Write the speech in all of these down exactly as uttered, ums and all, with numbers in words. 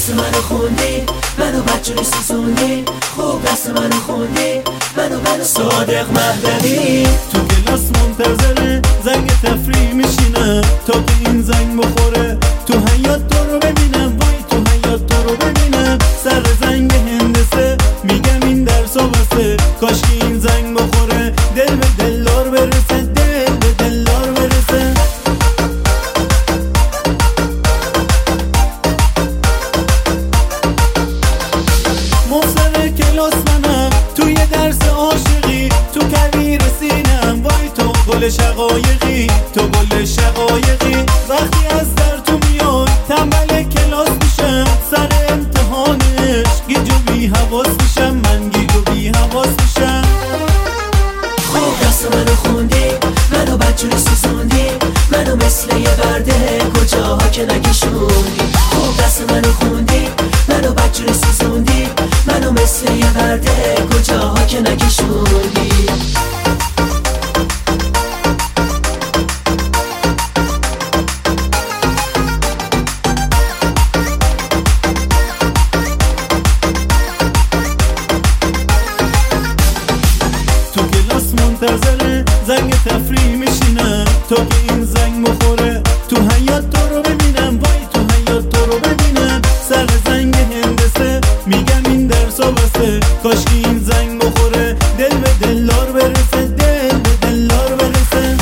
دست منو خوندی، منو بدجوری سوزوندی، خوب دست منو خوندی، منو منو صادق مهدوی. تو کلاس منتظره زنگ تفریح میشینم تا که این زنگ بخوره، تو حیات تو رو ببینم، وای تو حیات تو رو ببینم. سر زنگ هندسه میگم این درسا بسه، کاش که این زنگ بخوره دل به دلار برسه، دل به دلار برسه. مفسر کلاس منم توی درس عاشقی، تو کویر سینم، وای تو گل شقایقی، تو گل شقایقی. وقتی از در تو میای تنبل کلاس میشم، سر امتحانش گیج و بی حواس میشم، من گیج و بی حواس میشم. خوب دست منو خوندی، منو بدجوری سوزوندی، منو مثل یه برده کجاها که نکشوندی. خوب دست منو خوندی، منو بدجوری سوزوندی، منو مثل یه برده کجاها که نکشوندی. تو کلاس منتظره زنگ تفریح میشینم تا که این زنگ بخوره، تو حیات تو رو ببینم، وای تو حیات تو رو ببینم. سر زنگ هندسه میگم این درسا بسه، کاش که این زنگ بخوره دل به دلار برسه، دل به دلار برسه.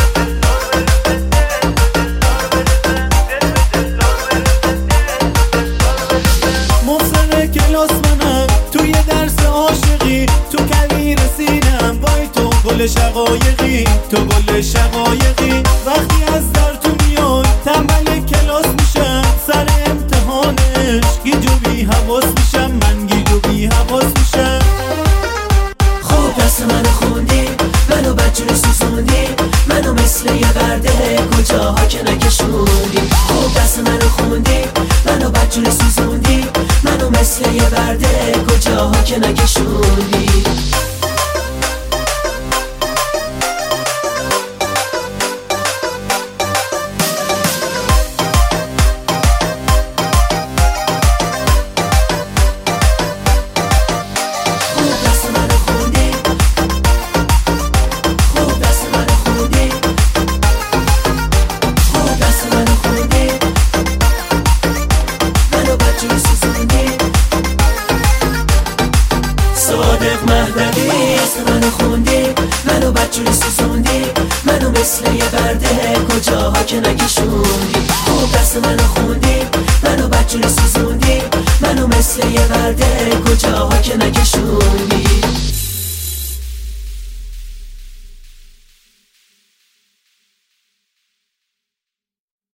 مفسر کلاس منم توی درس عاشقی، تو کویر سینم، وای تو گل شقایقی، تو گل شقایقی. وقتی از در تو میای تنبل کلاس میشم، سر امتحانش گیج و بی حواس میشم، من گیج و بی حواس میشم. خوب دست منو خوندی، منو بدجوری سوزوندی، منو مثل یه برده کجاها که نکشوندی. خوب دست منو خوندی، منو بدجوری سوزوندی، منو مثل یه برده کجاها که نکشوندی. صادق مهدوی. دست منو خوندی، منو بدجوری سوزوندی، منو مثل یه برده کجاها که نکشوندی. خوب دست منو خوندی، منو بدجوری سوزوندی، منو مثل یه برده کجاها که نکشوندی.